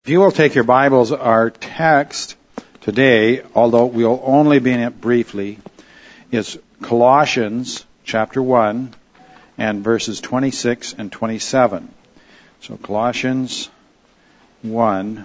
If you will take your Bibles, our text today, although we'll only be in it briefly, is Colossians chapter 1 and verses 26 and 27. So Colossians 1,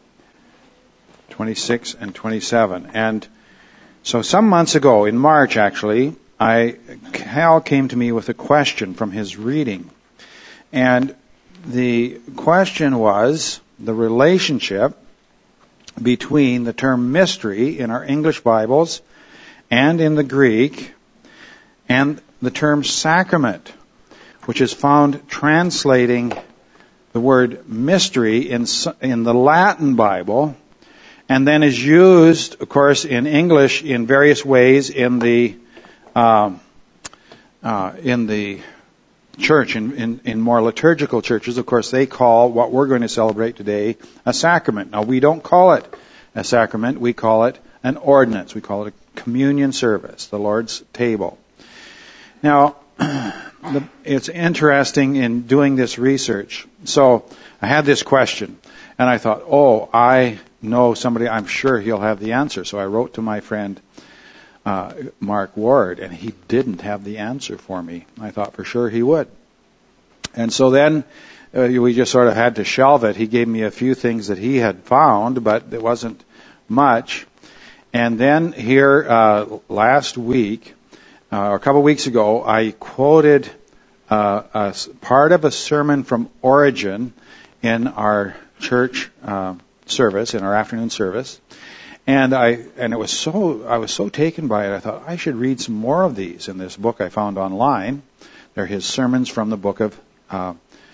26 and 27. And so some months ago, in March actually, Cal came to me with a question from his reading. And the question was the relationship between the term mystery in our English Bibles and in the Greek and the term sacrament, which is found translating the word mystery in the Latin Bible and then is used, of course, in English in various ways in the church, in more liturgical churches. Of course, they call what we're going to celebrate today a sacrament. Now, we don't call it a sacrament. We call it an ordinance. We call it a communion service, the Lord's table. Now, it's interesting in doing this research. So, I had this question, and I thought, I know somebody, I'm sure he'll have the answer. So I wrote to my friend Mark Ward, and he didn't have the answer for me. I thought for sure he would. And so then we just sort of had to shelve it. He gave me a few things that he had found, but it wasn't much. And then here last week, or a couple of weeks ago, I quoted a part of a sermon from Origen in our church service, in our afternoon service. And I was so taken by it, I thought I should read some more of these in this book I found online. They're his sermons from the book of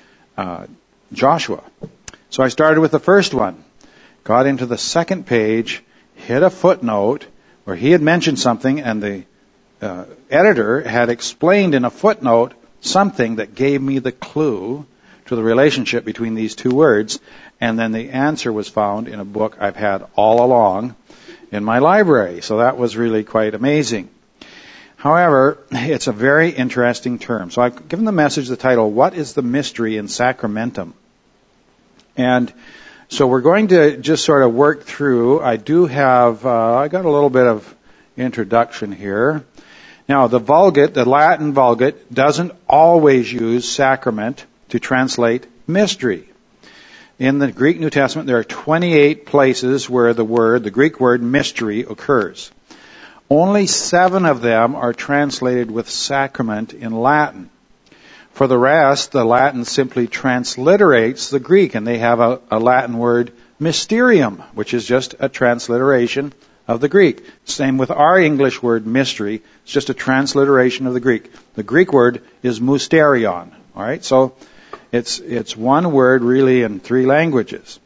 Joshua. So I started with the first one, got into the second page, hit a footnote where he had mentioned something, and the editor had explained in a footnote something that gave me the clue to the relationship between these two words, and then the answer was found in a book I've had all along in my library. So that was really quite amazing. However, it's a very interesting term. So I've given the message the title, What is the Mystery in Sacramentum? And so we're going to just sort of work through. I do have, I got a little bit of introduction here. Now, the Vulgate, the Latin Vulgate, doesn't always use sacrament to translate mystery. In the Greek New Testament, there are 28 places where the Greek word mystery occurs. Only 7 of them are translated with sacrament in Latin. For the rest, the Latin simply transliterates the Greek, and they have a Latin word, mysterium, which is just a transliteration of the Greek. Same with our English word mystery. It's just a transliteration of the Greek. The Greek word is mysterion. All right, so it's one word really in 3 languages.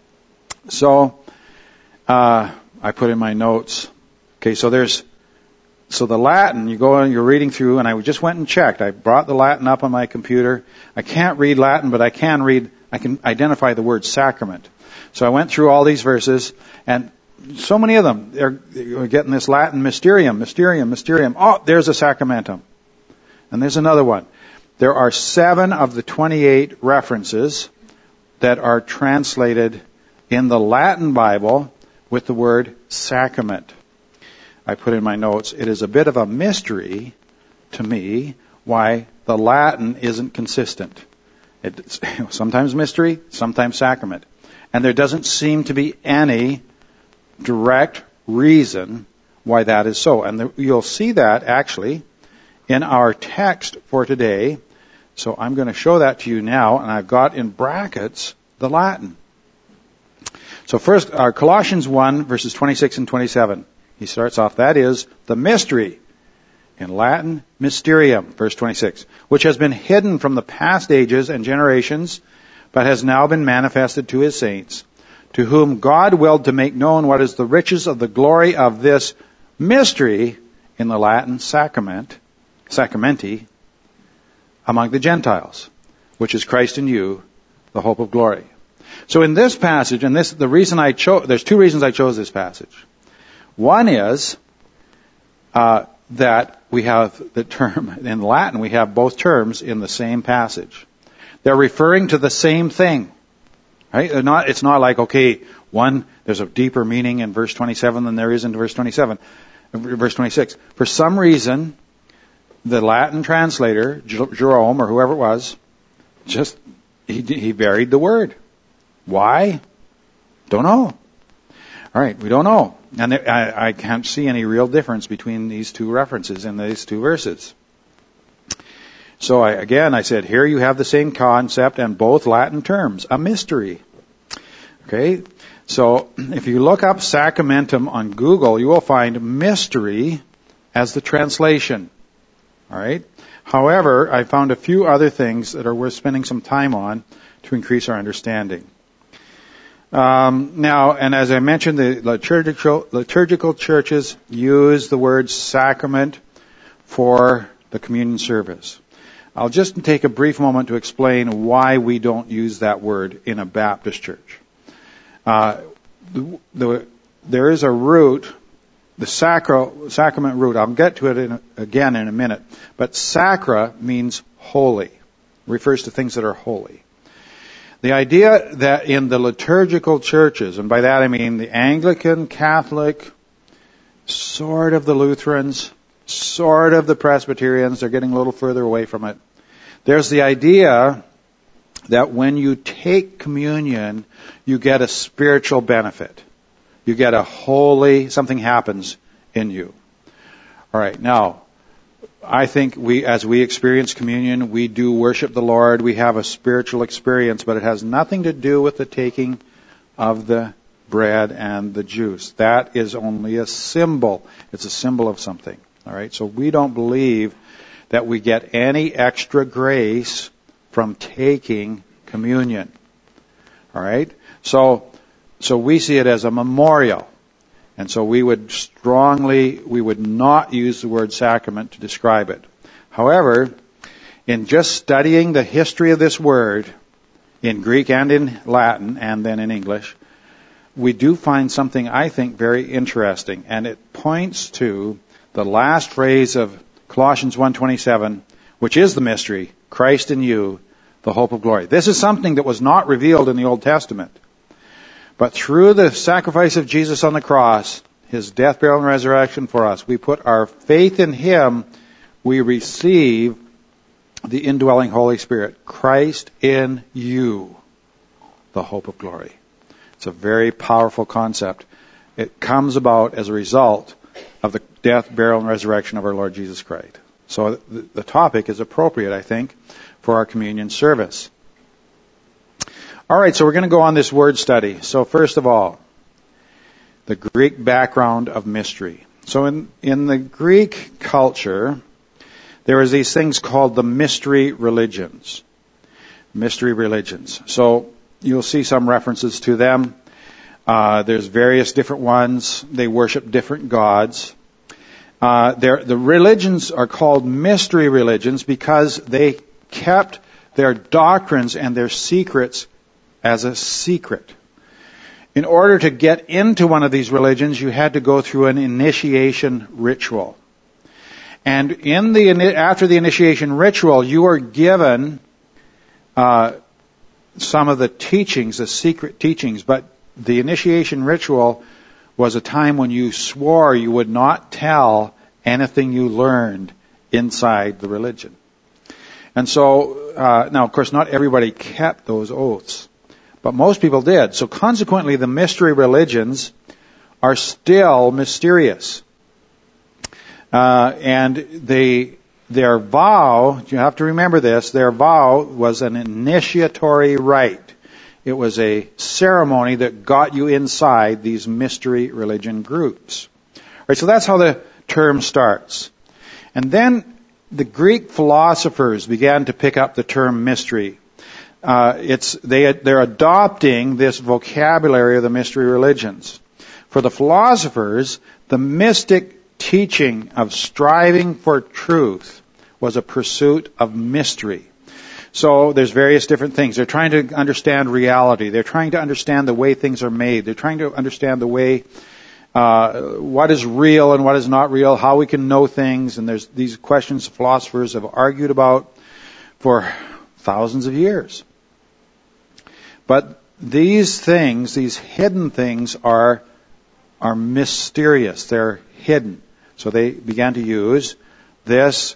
So I put in my notes. Okay, so the Latin, you go and you're reading through, and I just went and checked. I brought the Latin up on my computer. I can't read Latin, but I can identify the word sacrament. So I went through all these verses, and so many of them, they're getting this Latin mysterium, mysterium, mysterium. Oh, there's a sacramentum. And there's another one. There are 7 of the 28 references that are translated in the Latin Bible with the word sacrament. I put in my notes, it is a bit of a mystery to me why the Latin isn't consistent. It's sometimes mystery, sometimes sacrament. And there doesn't seem to be any direct reason why that is so. And you'll see that actually in our text for today. So I'm going to show that to you now, and I've got in brackets the Latin. So first, Colossians 1, verses 26 and 27. He starts off, that is, the mystery, in Latin, mysterium, verse 26, which has been hidden from the past ages and generations, but has now been manifested to his saints, to whom God willed to make known what is the riches of the glory of this mystery, in the Latin, sacramenti, among the Gentiles, which is Christ in you, the hope of glory. So in this passage, and there's 2 reasons I chose this passage. One is that we have the term, in Latin, we have both terms in the same passage. They're referring to the same thing. Right? It's not like, okay, there's a deeper meaning in verse 27 than there is in verse 26. For some reason, the Latin translator, Jerome, or whoever it was, he varied the word. Why? Don't know. All right, we don't know. And I can't see any real difference between these two references in these two verses. So I said, here you have the same concept and both Latin terms, a mystery. Okay, so if you look up sacramentum on Google, you will find mystery as the translation. All right. However, I found a few other things that are worth spending some time on to increase our understanding. Now, and as I mentioned, the liturgical churches use the word sacrament for the communion service. I'll just take a brief moment to explain why we don't use that word in a Baptist church. There is a root, the sacrament root. I'll get to it again in a minute. But sacra means holy, refers to things that are holy. The idea that in the liturgical churches, and by that I mean the Anglican, Catholic, sort of the Lutherans, sort of the Presbyterians, they're getting a little further away from it. There's the idea that when you take communion, you get a spiritual benefit. You get a holy, something happens in you. All right, now, I think as we experience communion, we do worship the Lord, we have a spiritual experience, but it has nothing to do with the taking of the bread and the juice. That is only a symbol. It's a symbol of something. All right, so we don't believe that we get any extra grace from taking communion. All right, so we see it as a memorial, and so we would not use the word sacrament to describe it. However, in just studying the history of this word in Greek and in Latin and then in English, we do find something I think very interesting, and it points to the last phrase of Colossians 1:27, which is the mystery, Christ in you, the hope of glory. This is something that was not revealed in the Old Testament. But through the sacrifice of Jesus on the cross, His death, burial, and resurrection for us, we put our faith in Him, we receive the indwelling Holy Spirit. Christ in you, the hope of glory. It's a very powerful concept. It comes about as a result of the death, burial, and resurrection of our Lord Jesus Christ. So the topic is appropriate, I think, for our communion service. All right, so we're going to go on this word study. So first of all, the Greek background of mystery. So in the Greek culture, there is these things called the mystery religions. Mystery religions. So you'll see some references to them. There's various different ones. They worship different gods. The religions are called mystery religions because they kept their doctrines and their secrets as a secret. In order to get into one of these religions, you had to go through an initiation ritual. And after the initiation ritual, you were given some of the teachings, the secret teachings, but the initiation ritual was a time when you swore you would not tell anything you learned inside the religion. And so, now of course not everybody kept those oaths, but most people did. So consequently the mystery religions are still mysterious. And their vow, you have to remember this, their vow was an initiatory rite. It was a ceremony that got you inside these mystery religion groups. All right, so that's how the term starts. And then the Greek philosophers began to pick up the term mystery. They're adopting this vocabulary of the mystery religions. For the philosophers, the mystic teaching of striving for truth was a pursuit of mystery. So there's various different things. They're trying to understand reality. They're trying to understand the way things are made. They're trying to understand the way what is real and what is not real, how we can know things. And there's these questions philosophers have argued about for thousands of years. But these things, these hidden things, are mysterious. They're hidden. So they began to use this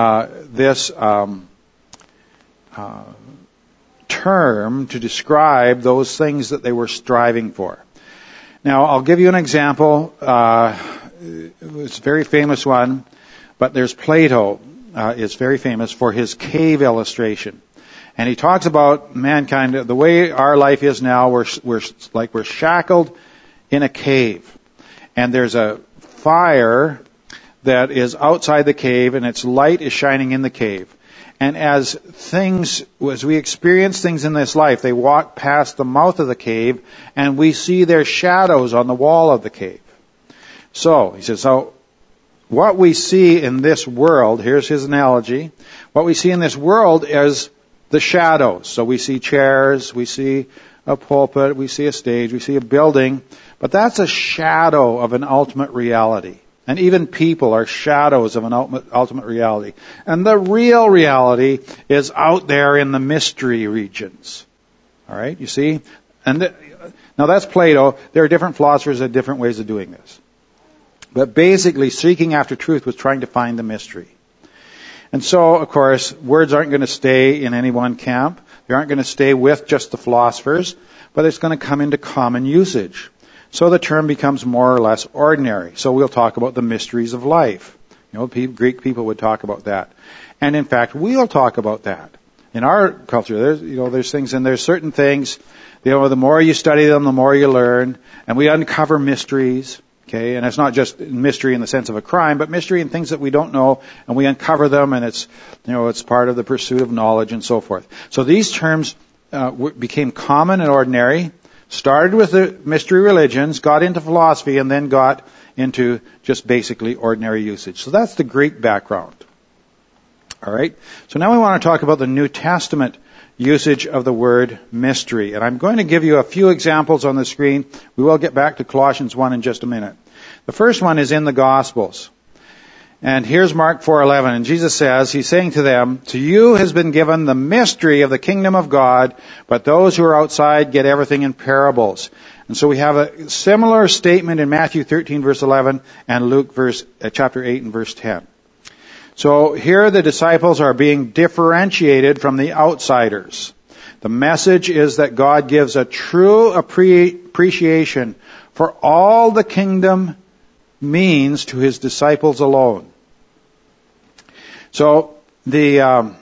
term to describe those things that they were striving for. Now, I'll give you an example. It's a very famous one, but there's Plato is very famous for his cave illustration. And he talks about mankind, the way our life is now, we're shackled in a cave. And there's a fire that is outside the cave, and its light is shining in the cave. And as we experience things in this life, they walk past the mouth of the cave, and we see their shadows on the wall of the cave. So, he says, what we see in this world, here's his analogy, what we see in this world is the shadows. So we see chairs, we see a pulpit, we see a stage, we see a building, but that's a shadow of an ultimate reality. And even people are shadows of an ultimate reality. And the real reality is out there in the mystery regions. All right, you see? Now that's Plato. There are different philosophers that have different ways of doing this. But basically, seeking after truth was trying to find the mystery. And so, of course, words aren't going to stay in any one camp. They aren't going to stay with just the philosophers, but it's going to come into common usage. So the term becomes more or less ordinary. So we'll talk about the mysteries of life. Greek people would talk about that. And in fact, we'll talk about that. In our culture, there's things, and there's certain things, the more you study them, the more you learn, and we uncover mysteries. Okay, and it's not just mystery in the sense of a crime, but mystery in things that we don't know, and we uncover them, and it's part of the pursuit of knowledge and so forth. So these terms became common and ordinary, started with the mystery religions, got into philosophy, and then got into just basically ordinary usage. So that's the Greek background. All right. So now we want to talk about the New Testament usage of the word mystery. And I'm going to give you a few examples on the screen. We will get back to Colossians 1 in just a minute. The first one is in the Gospels. And here's Mark 4:11. And Jesus says, he's saying to them, "To you has been given the mystery of the kingdom of God, but those who are outside get everything in parables." And so we have a similar statement in Matthew 13 verse 11 and Luke chapter 8 and verse 10. So here the disciples are being differentiated from the outsiders. The message is that God gives a true appreciation for all the kingdom means to his disciples alone. So now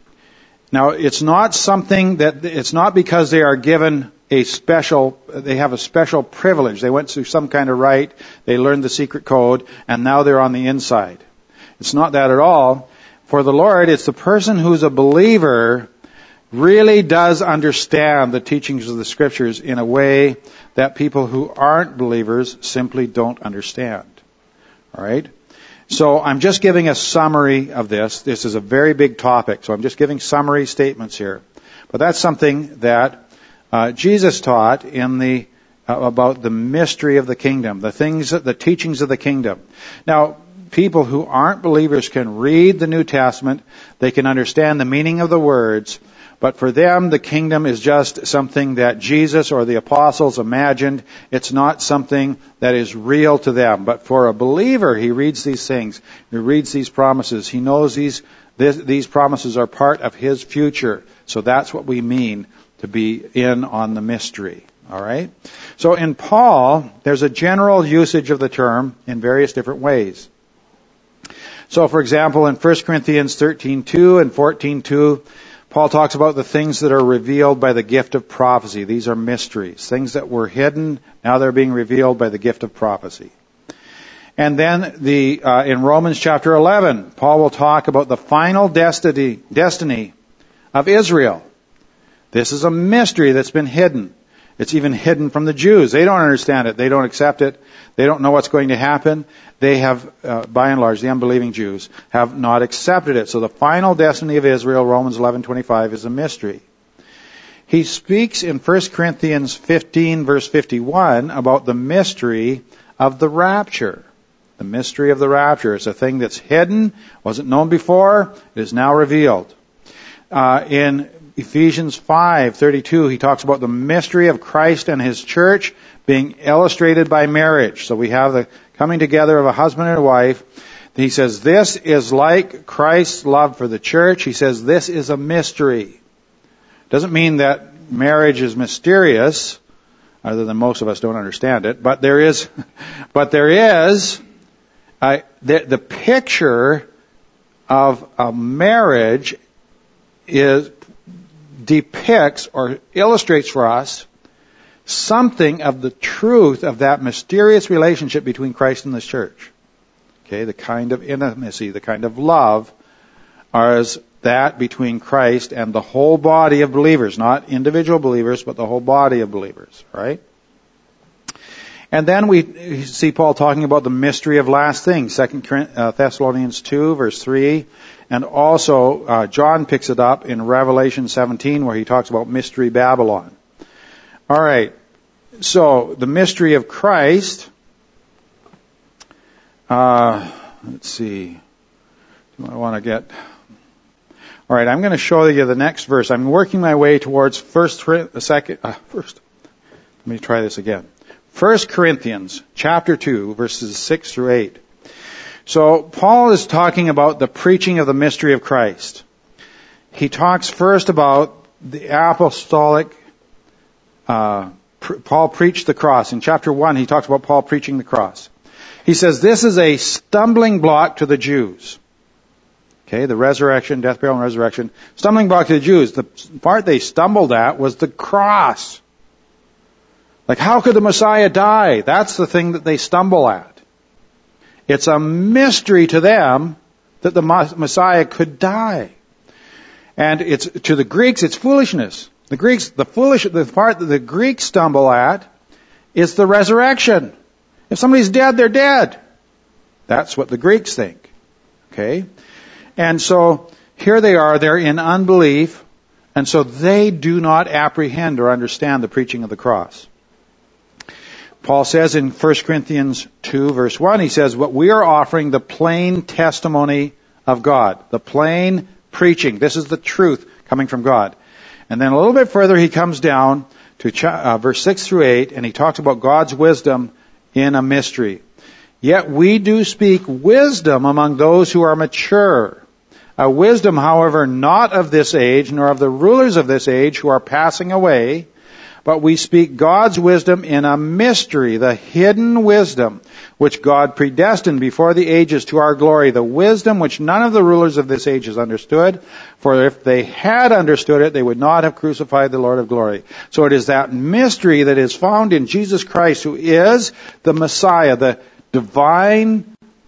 it's not something that, it's not because they are given they have a special privilege. They went through some kind of rite, they learned the secret code, and now they're on the inside. It's not that at all. For the Lord, it's the person who's a believer really does understand the teachings of the Scriptures in a way that people who aren't believers simply don't understand. All right? So I'm just giving a summary of this. This is a very big topic, so I'm just giving summary statements here. But that's something that Jesus taught in about the mystery of the kingdom, the teachings of the kingdom. Now, people who aren't believers can read the New Testament, they can understand the meaning of the words, but for them the kingdom is just something that Jesus or the apostles imagined. It's not something that is real to them. But for a believer, he reads these things, he reads these promises, he knows these promises are part of his future. So that's what we mean to be in on the mystery. All right? So in Paul, there's a general usage of the term in various different ways. So, for example, in 1 Corinthians 13:2 and 14:2, Paul talks about the things that are revealed by the gift of prophecy. These are mysteries. Things that were hidden, now they're being revealed by the gift of prophecy. And then in Romans chapter 11, Paul will talk about the final destiny of Israel. This is a mystery that's been hidden. It's even hidden from the Jews. They don't understand it. They don't accept it. They don't know what's going to happen. They have, by and large, the unbelieving Jews have not accepted it. So the final destiny of Israel, Romans 11:25, is a mystery. He speaks in 1 Corinthians 15, verse 51, about the mystery of the rapture. The mystery of the rapture. It's a thing that's hidden, wasn't known before, it is now revealed. Ephesians 5:32, he talks about the mystery of Christ and His church being illustrated by marriage. So we have the coming together of a husband and a wife. He says, this is like Christ's love for the church. He says, this is a mystery. Doesn't mean that marriage is mysterious, other than most of us don't understand it, but there is the picture of a marriage depicts or illustrates for us something of the truth of that mysterious relationship between Christ and the church. Okay, the kind of intimacy, the kind of love is that between Christ and the whole body of believers, not individual believers, but the whole body of believers, right? And then we see Paul talking about the mystery of last things, 2 Thessalonians 2, verse 3. And also, John picks it up in Revelation 17, where he talks about mystery Babylon. All right. So, the mystery of Christ. Let's see. Do I want to get... All right, I'm going to show you the next verse. I'm working my way towards first. Let me try this again. 1 Corinthians chapter 2, verses 6 through 8. So Paul is talking about the preaching of the mystery of Christ. He talks first about the apostolic, Paul preached the cross. In chapter 1, he talks about Paul preaching the cross. He says, this is a stumbling block to the Jews. Okay, the resurrection, death, burial, and resurrection. Stumbling block to the Jews. The part they stumbled at was the cross. Like, how could the Messiah die? That's the thing that they stumble at. It's a mystery to them that the Messiah could die. And it's, to the Greeks, it's foolishness. The part that the Greeks stumble at is the resurrection. If somebody's dead, they're dead. That's what the Greeks think. Okay? And so, here they are, they're in unbelief, and so they do not apprehend or understand the preaching of the cross. Paul says in 1 Corinthians 2, verse 1, he says, "But we are offering the plain testimony of God." The plain preaching. This is the truth coming from God. And then a little bit further, he comes down to verse 6 through 8, and he talks about God's wisdom in a mystery. "Yet we do speak wisdom among those who are mature. A wisdom, however, not of this age, nor of the rulers of this age who are passing away, but we speak God's wisdom in a mystery, the hidden wisdom, which God predestined before the ages to our glory, the wisdom which none of the rulers of this age has understood, for if they had understood it, they would not have crucified the Lord of glory." So it is that mystery that is found in Jesus Christ, who is the Messiah, the divine,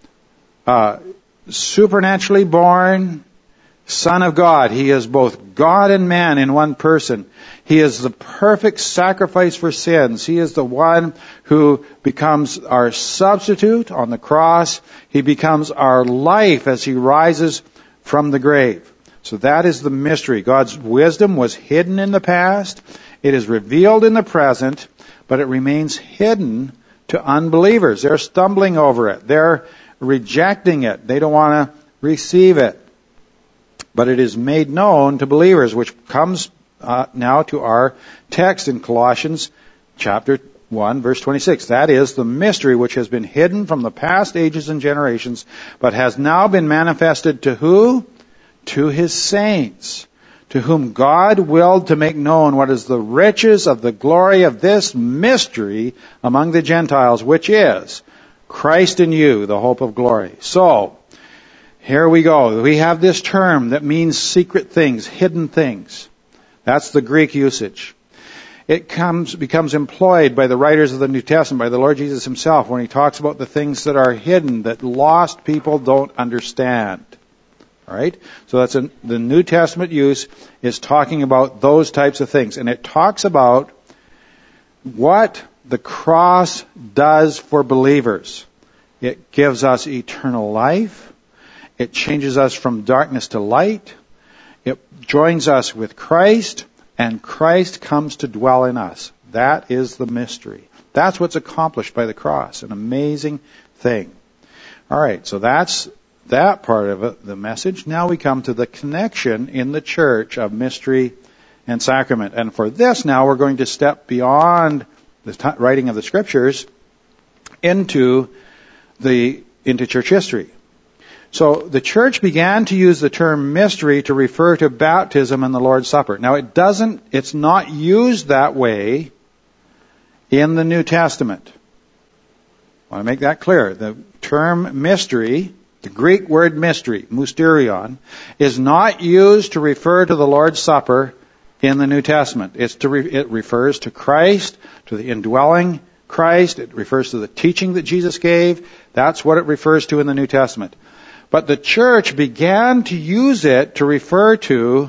supernaturally born Son of God. He is both God and man in one person. He is the perfect sacrifice for sins. He is the one who becomes our substitute on the cross. He becomes our life as He rises from the grave. So that is the mystery. God's wisdom was hidden in the past. It is revealed in the present, but it remains hidden to unbelievers. They're stumbling over it. They're rejecting it. They don't want to receive it. But it is made known to believers, which comes now to our text in Colossians chapter 1, verse 26. That is the mystery which has been hidden from the past ages and generations, but has now been manifested to who? To His saints, to whom God willed to make known what is the riches of the glory of this mystery among the Gentiles, which is Christ in you, the hope of glory. So, here we go. We have this term that means secret things, hidden things. That's the Greek usage. It becomes employed by the writers of the New Testament, by the Lord Jesus Himself, when He talks about the things that are hidden, that lost people don't understand. All right? So the New Testament use is talking about those types of things. And it talks about what the cross does for believers. It gives us eternal life. It changes us from darkness to light. It joins us with Christ, and Christ comes to dwell in us. That is the mystery. That's what's accomplished by the cross. An amazing thing. All right, so that's that part of it, the message. Now we come to the connection in the church of mystery and sacrament. And for this now we're going to step beyond the writing of the Scriptures into church history. So the church began to use the term mystery to refer to baptism and the Lord's Supper. Now it's not used that way in the New Testament. I want to make that clear. The term mystery, the Greek word mystery, mysterion, is not used to refer to the Lord's Supper in the New Testament. It refers to Christ, to the indwelling Christ. It refers to the teaching that Jesus gave. That's what it refers to in the New Testament. But the church began to use it to refer to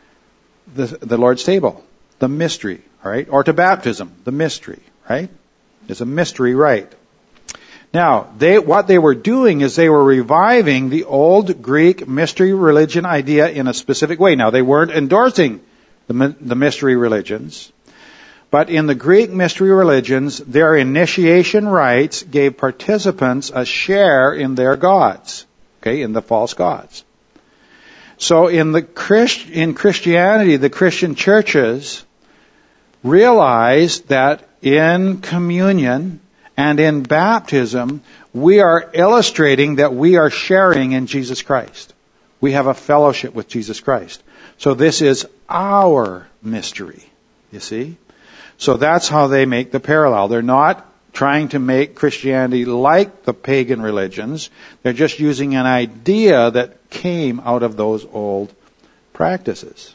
the Lord's table, the mystery, all right? Or to baptism, the mystery, right? It's a mystery rite. Now, what they were doing is they were reviving the old Greek mystery religion idea in a specific way. Now, they weren't endorsing the mystery religions, but in the Greek mystery religions, their initiation rites gave participants a share in their gods, okay, in the false gods. So in Christianity, the Christian churches realized that in communion and in baptism, we are illustrating that we are sharing in Jesus Christ. We have a fellowship with Jesus Christ. So this is our mystery, you see? So that's how they make the parallel. They're not trying to make Christianity like the pagan religions. They're just using an idea that came out of those old practices.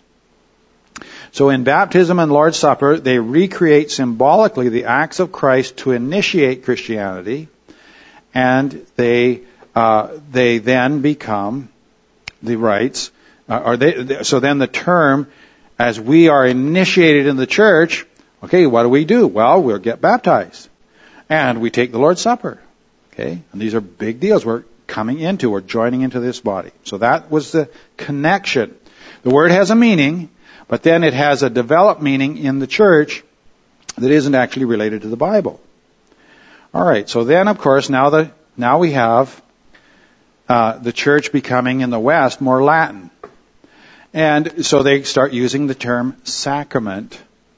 So in baptism and Lord's Supper, they recreate symbolically the acts of Christ to initiate Christianity, and they then become the rites. So then the term, as we are initiated in the church, okay, what do? Well, we'll get baptized, and we take the Lord's Supper. Okay, and these are big deals. We're joining into this body. So that was the connection. The word has a meaning, but then it has a developed meaning in the church that isn't actually related to the Bible. All right, so then, of course, now we have the church becoming in the West more Latin. And so they start using the term sacrament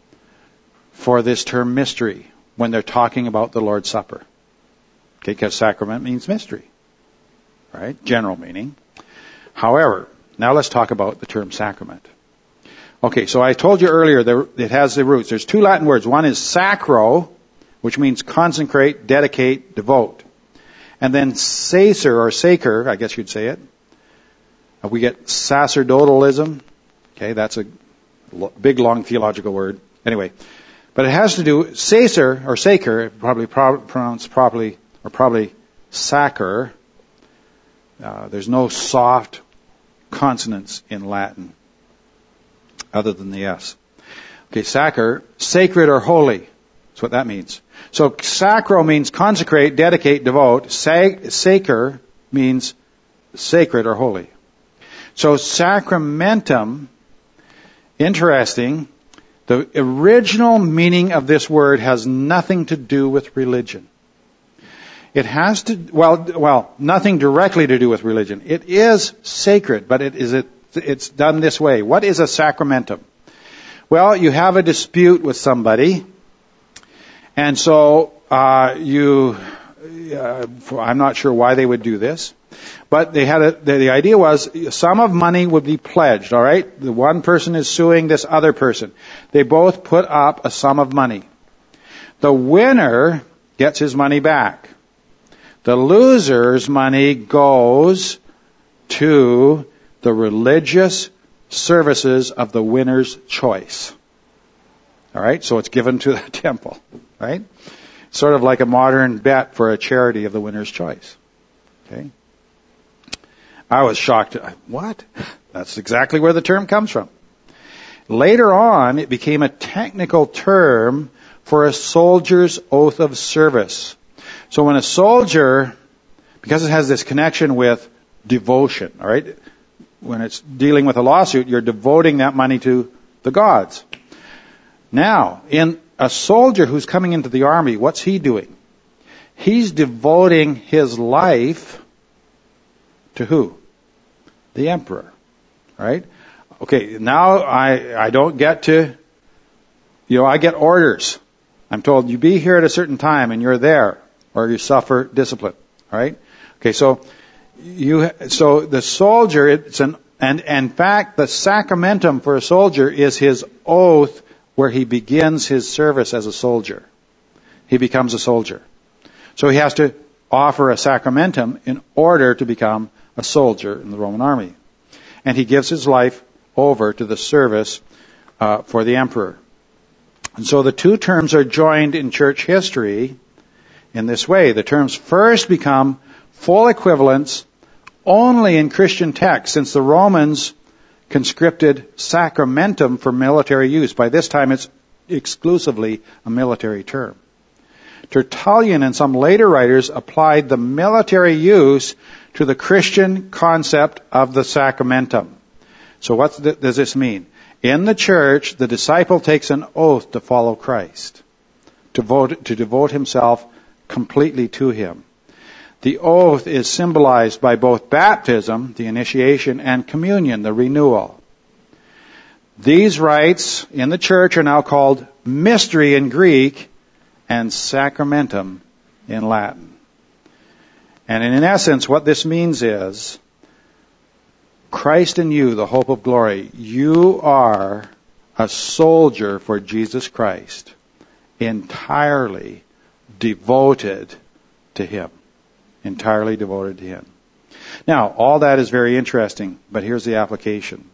for this term mystery when they're talking about the Lord's Supper. Okay, because sacrament means mystery, right? General meaning. However, now let's talk about the term sacrament. Okay, so I told you earlier it has the roots. There's two Latin words. One is sacro, which means consecrate, dedicate, devote. And then sacer, or sacer, I guess you'd say it. We get sacerdotalism. Okay, that's a big, long theological word. Anyway, but it has to do, sacer, or sacer, probably pronounced properly, or probably sacer. There's no soft consonants in Latin other than the S. Okay, sacer, sacred or holy. That's what that means. So sacro means consecrate, dedicate, devote. Sacer means sacred or holy. So sacramentum, interesting, the original meaning of this word has nothing to do with religion. It has to, nothing directly to do with religion. It is sacred, but it's done this way. What is a sacramentum? Well, you have a dispute with somebody, and so I'm not sure why they would do this, but the idea was a sum of money would be pledged, all right? The one person is suing this other person. They both put up a sum of money. The winner gets his money back. The loser's money goes to the religious services of the winner's choice. All right? So it's given to the temple, right? Sort of like a modern bet for a charity of the winner's choice. Okay? I was shocked. What? That's exactly where the term comes from. Later on, it became a technical term for a soldier's oath of service. So when a soldier, because it has this connection with devotion, all right? When it's dealing with a lawsuit, you're devoting that money to the gods. Now, in a soldier who's coming into the army, what's he doing? He's devoting his life to who? The emperor, right? Okay, now I don't get to, I get orders. I'm told you be here at a certain time and you're there or you suffer discipline. All right? Okay, so the soldier, and in fact, the sacramentum for a soldier is his oath where he begins his service as a soldier. He becomes a soldier. So he has to offer a sacramentum in order to become a soldier in the Roman army. And he gives his life over to the service for the emperor. And so the two terms are joined in church history in this way. The terms first become full equivalents only in Christian texts, since the Romans conscripted sacramentum for military use. By this time, it's exclusively a military term. Tertullian and some later writers applied the military use to the Christian concept of the sacramentum. So what does this mean? In the church, the disciple takes an oath to follow Christ, to devote himself completely to him. The oath is symbolized by both baptism, the initiation, and communion, the renewal. These rites in the church are now called mystery in Greek and sacramentum in Latin. And in essence, what this means is, Christ in you, the hope of glory, you are a soldier for Jesus Christ, entirely devoted to Him. Entirely devoted to Him. Now, all that is very interesting, but here's the application.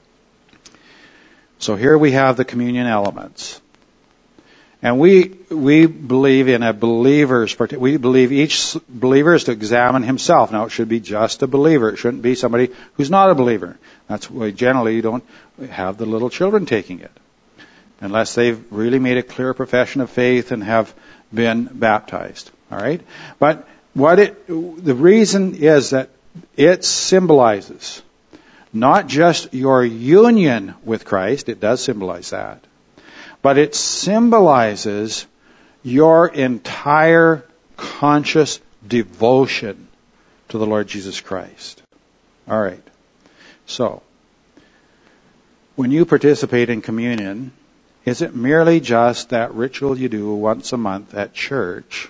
So here we have the communion elements. And we believe in we believe each believer is to examine himself. Now, it should be just a believer. It shouldn't be somebody who's not a believer. That's why generally you don't have the little children taking it, unless they've really made a clear profession of faith and have been baptized. All right? But the reason is that it symbolizes not just your union with Christ, it does symbolize that, but it symbolizes your entire conscious devotion to the Lord Jesus Christ. All right. So, when you participate in communion, is it merely just that ritual you do once a month at church?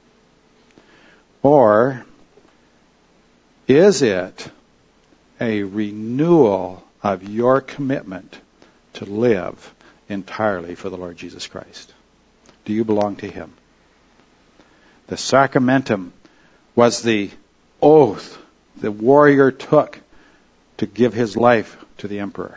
Or is it a renewal of your commitment to live entirely for the Lord Jesus Christ? Do you belong to Him? The sacramentum was the oath the warrior took to give his life to the emperor.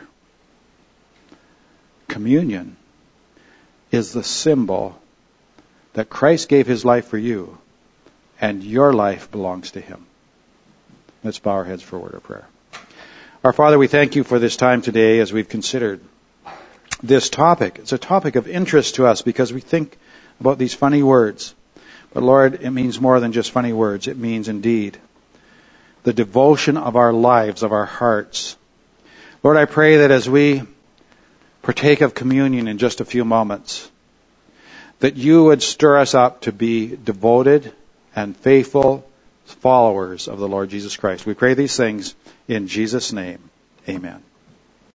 Communion is the symbol that Christ gave His life for you, and your life belongs to Him. Let's bow our heads for a word of prayer. Our Father, we thank You for this time today as we've considered this topic. It's a topic of interest to us because we think about these funny words. But Lord, it means more than just funny words. It means indeed the devotion of our lives, of our hearts. Lord, I pray that as we partake of communion in just a few moments, that You would stir us up to be devoted and faithful followers of the Lord Jesus Christ. We pray these things in Jesus' name. Amen.